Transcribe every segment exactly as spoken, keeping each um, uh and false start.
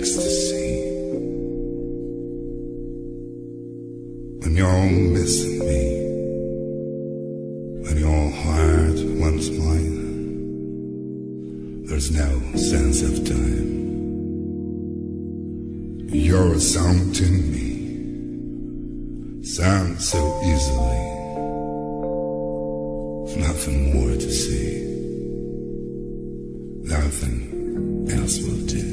ecstasy when you're missing me, when your heart wants mine. There's no sense of time. You're a song to me, sung so easily, nothing more to say, nothing else will do.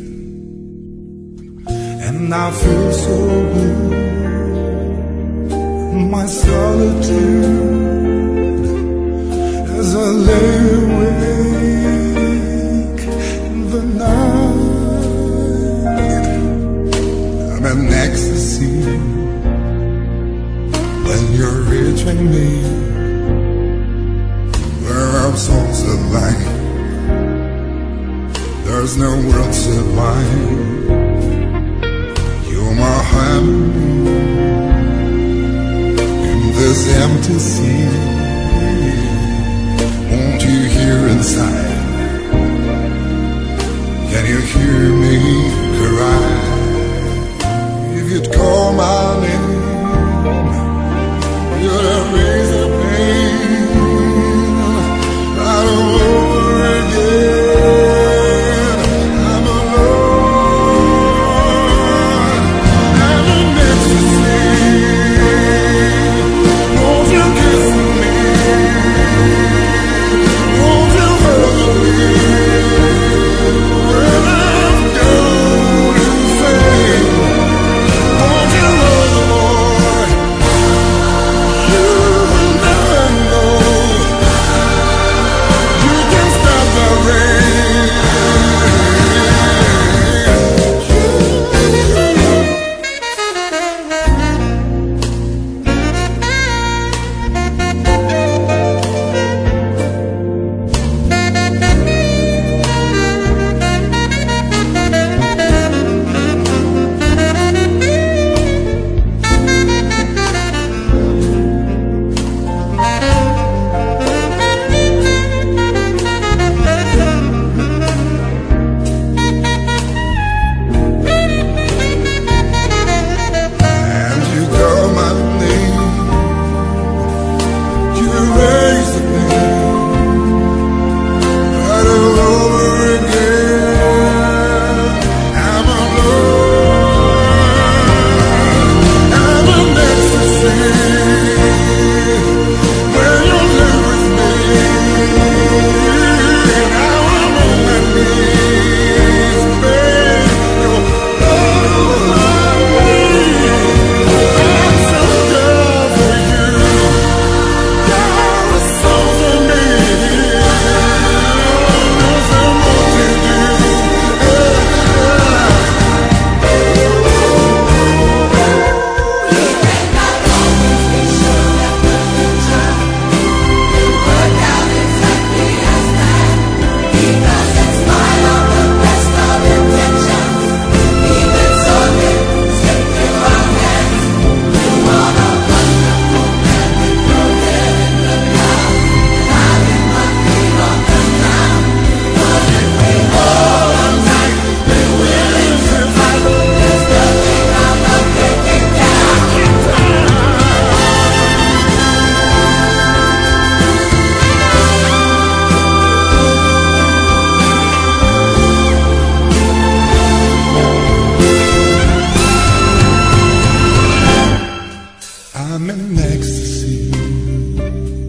And I feel so blue in my solitude as I lay awake in the night. I'm in ecstasy when you're reaching me, where our souls align. There's no world so wide. You're my harmony in this empty sea. Won't you hear inside? Can you hear me cry? If you'd call my name, you'd erase the pain right over again. I'm in ecstasy